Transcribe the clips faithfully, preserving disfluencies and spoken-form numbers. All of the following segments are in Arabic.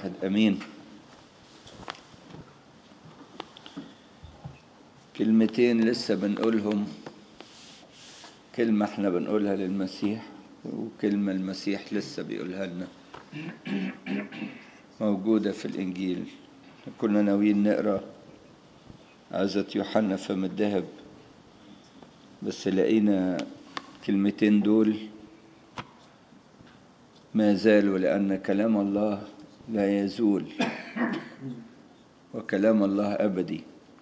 أمين. كلمتين لسه بنقولهم، كلمة احنا بنقولها للمسيح وكلمة المسيح لسه بيقولها لنا، موجودة في الإنجيل. كنا ناويين نقرأ عزة يوحنا فم الذهب، بس لقينا كلمتين دول ما زالوا، لأن كلام الله لا يزول وكلام الله أبدي.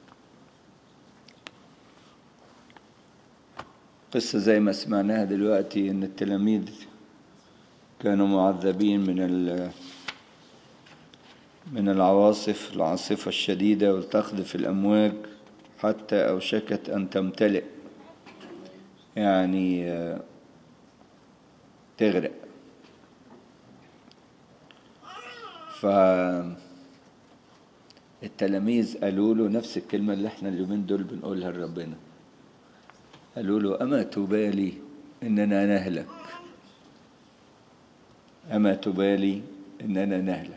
قصة زي ما سمعناها دلوقتي إن التلاميذ كانوا معذبين من من العواصف العاصفة الشديدة وتخذف الأمواج حتى أوشكت أن تمتلئ، يعني تغرق. فالتلاميذ قالوا له نفس الكلمة اللي احنا اليومين دول بنقولها لربنا، قالوا له أما تبالي إننا نهلك، أما تبالي إننا نهلك.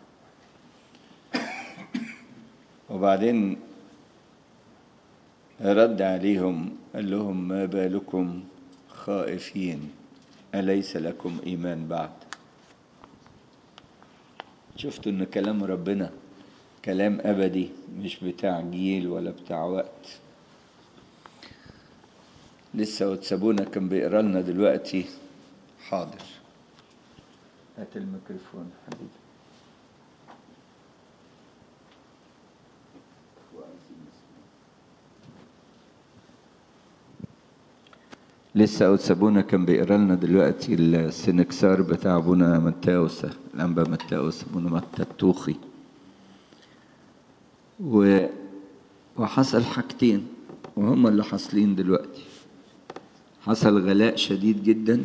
وبعدين رد عليهم قال لهم ما بالكم خائفين، أليس لكم إيمان بعد؟ شفتوا إن كلام ربنا كلام أبدي، مش بتاع جيل ولا بتاع وقت. لسه وتسابونا كان بيقرأ لنا دلوقتي. حاضر، هات الميكروفون حبيبي. لسه وتسابونا كان بيقرأ لنا دلوقتي السنكسار بتاع ابونا متاوس، الأنبا متاوس ابونا متى التوخي. و... وحصل حاجتين وهم اللي حاصلين دلوقتي. حصل غلاء شديد جدا،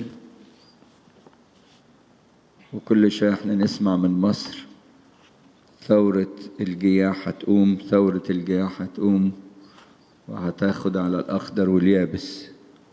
وكل شوية احنا نسمع من مصر ثورة الجياح هتقوم، ثورة الجياح هتقوم وهتاخد على الأخضر واليابس.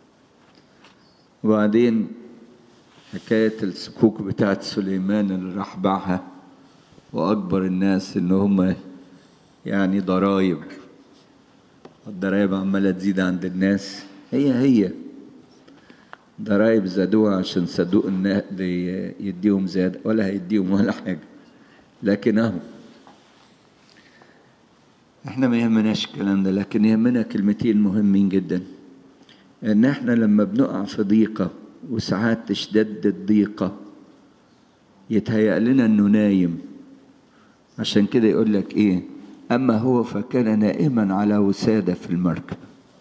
وبعدين حكاية السكوك بتاعت سليمان اللي راح باعها، وأكبر الناس إن هم يعني ضرايب، الضرايب عمالة تزيد عند الناس. هي هي ضرايب زادوها عشان صندوق النقد يديهم زيادة، ولا هيديهم ولا حاجة. لكن اهو احنا ما يهمناش الكلام ده، لكن يهمنا كلمتين مهمين جدا، ان احنا لما بنقع في ضيقة وساعات تشتد الضيقة يتهيأ لنا انه نايم. عشان كده يقول لك ايه، اما هو فكان نائما على وسادة في المركب.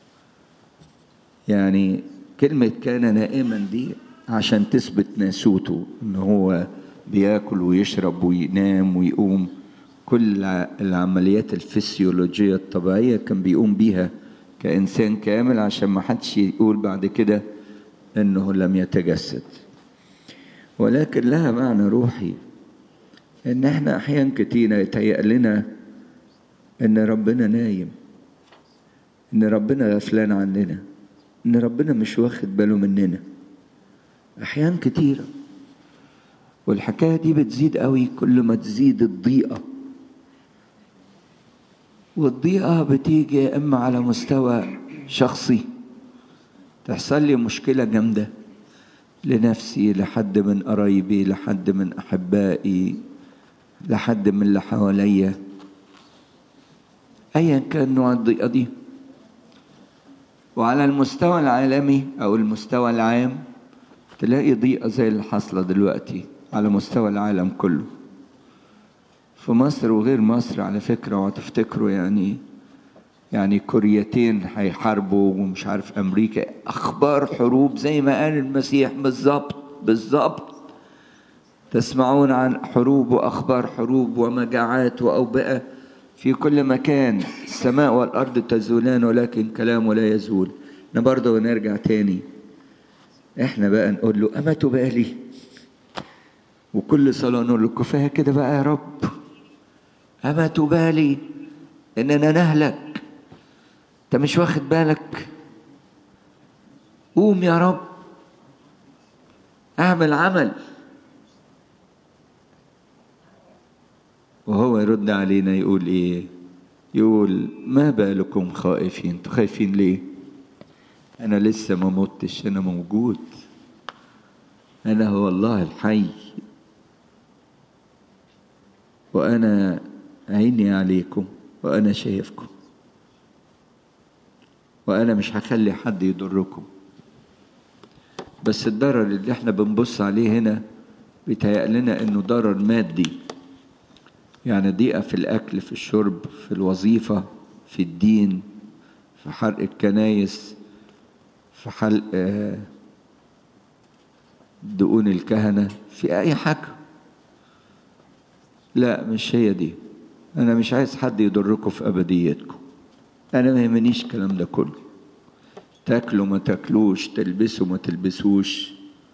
يعني كلمة كان نائما دي عشان تثبت ناسوته، ان هو بياكل ويشرب وينام ويقوم، كل العمليات الفسيولوجية الطبيعية كان بيقوم بيها كإنسان كامل، عشان ما حدش يقول بعد كده انه لم يتجسد. ولكن لها معنى روحي، ان احنا احيان كتير يتهيأ لنا ان ربنا نايم، ان ربنا غفلان عننا، ان ربنا مش واخد باله مننا احيان كتيرة. والحكاية دي بتزيد قوي كل ما تزيد الضيقة. والضيقة بتيجي يا اما على مستوى شخصي، تحصل لي مشكلة جامدة لنفسي، لحد من قرايبي، لحد من احبائي، لحد من اللي حواليا، ايا كان نوع الضيقة دي. وعلى المستوى العالمي او المستوى العام تلاقي ضيقة زي اللي حاصلة دلوقتي على مستوى العالم كله، في مصر وغير مصر على فكرة. وهتفتكروا يعني يعني كوريتين هيحاربوا ومش عارف أمريكا، أخبار حروب زي ما قال المسيح بالظبط بالظبط. تسمعون عن حروب وأخبار حروب ومجاعات وأوبئة في كل مكان، السماء والأرض تزولان ولكن كلامه لا يزول. احنا برضه بنرجع تاني، احنا بقى نقول له أما تبالي، وكل صلاة نقول له كفاية كده بقى يا رب، أما تبالي إننا نهلك، أنت مش واخد بالك؟ قوم يا رب، اعمل عمل. وهو يرد علينا يقول ايه؟ يقول ما بالكم خائفين؟ انتوا خايفين ليه؟ انا لسه ما متش، انا موجود، انا هو الله الحي، وانا عيني عليكم، وانا شايفكم، وانا مش هخلي حد يضركم. بس الضرر اللي احنا بنبص عليه هنا بيتهيأ لنا انه ضرر مادي، يعني ضيقة في الاكل، في الشرب، في الوظيفة، في الدين، في حرق الكنايس، في حلق دقون الكهنة، في اي حاجة. لا، مش هي دي. انا مش عايز حد يضركم في ابديتكم، انا ما يهمنيش الكلام ده كله. تاكلوا ما تاكلوش، تلبسوا ما تلبسوش،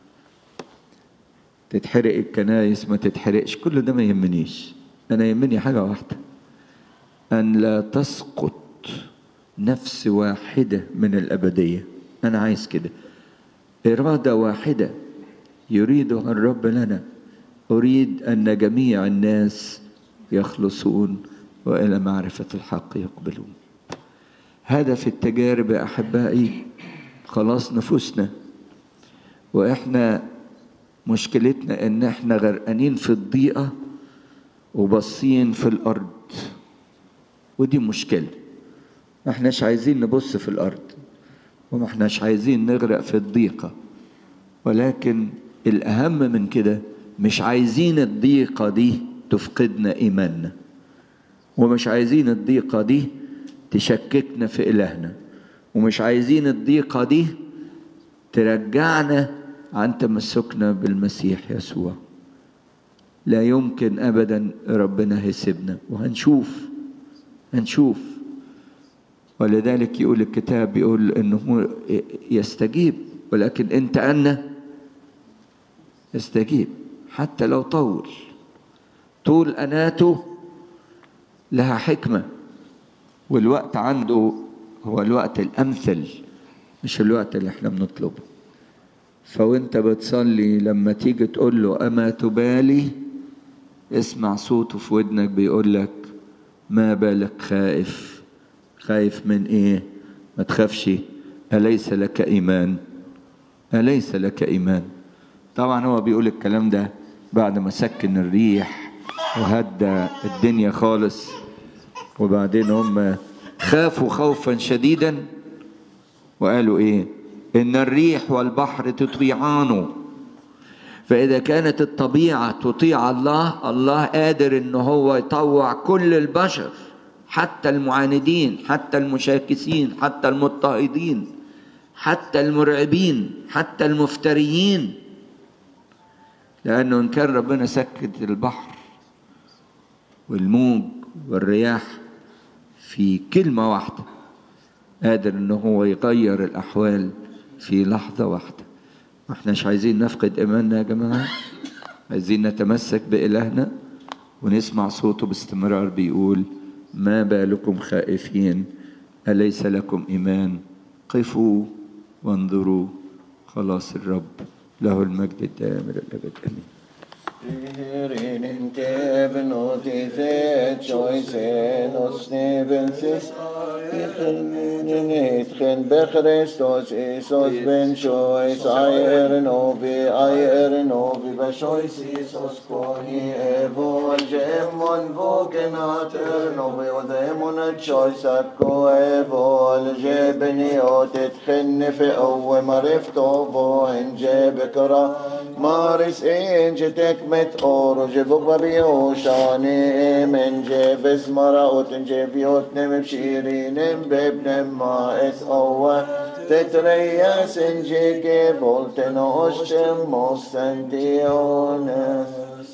تتحرق الكنايس ما تتحرقش، كل ده ما يهمنيش. انا يهمني حاجة واحدة، ان لا تسقط نفس واحدة من الابدية. انا عايز كده، إرادة واحدة يريدها الرب لنا. أريد أن جميع الناس يخلصون وإلى معرفة الحق يقبلون. هدف التجارب يا أحبائي خلاص نفوسنا. وإحنا مشكلتنا إن إحنا غرقانين في الضيقة وبصين في الأرض، ودي مشكلة. ما إحناش عايزين نبص في الأرض، وما إحناش عايزين نغرق في الضيقة، ولكن الأهم من كده مش عايزين الضيقة دي تفقدنا إيماننا، ومش عايزين الضيقة دي تشككنا في إلهنا، ومش عايزين الضيقة دي ترجعنا عن تمسكنا بالمسيح يسوع. لا يمكن أبدا ربنا هيسيبنا، وهنشوف هنشوف ولذلك يقول الكتاب، يقول إنه يستجيب، ولكن أنت أنا يستجيب حتى لو طول. طول أناته لها حكمة، والوقت عنده هو الوقت الأمثل، مش الوقت اللي احنا بنطلبه. فوانت بتصلي لما تيجي تقول له أما تبالي، اسمع صوته في ودنك بيقول لك ما بالك خائف؟ خايف من ايه؟ ما تخافش، أليس لك إيمان؟ أليس لك إيمان؟ طبعا هو بيقول الكلام ده بعد ما سكن الريح وهدى الدنيا خالص، وبعدين هم خافوا خوفا شديدا وقالوا ايه؟ ان الريح والبحر تطيعانه. فاذا كانت الطبيعة تطيع الله، الله قادر ان هو يطوع كل البشر، حتى المعاندين، حتى المشاكسين، حتى المضطهدين، حتى المرعبين، حتى المفتريين. لأنه إن كان ربنا سكت البحر والموج والرياح في كلمة واحدة، قادر إنه هو يغير الأحوال في لحظة واحدة. ما احناش عايزين نفقد إيماننا يا جماعة، عايزين نتمسك بإلهنا ونسمع صوته باستمرار بيقول ما بالكم خائفين؟ أليس لكم إيمان؟ قفوا وانظروا خلاص الرب، له المجد الدائم إلى الأبد آمين. Nitchen bechristos Isos ben shois ayer novi ayer novi beshois Isos koni evol gemon vogenater novi odemon chois akko evol jebni otet khnfe aw marifto bo enje bekra maris enje tekmet or jebok babio shani menje besmara otenje biot nem shirinem bebnem ma es awa tetreyas enje ke volten ostem mosendiones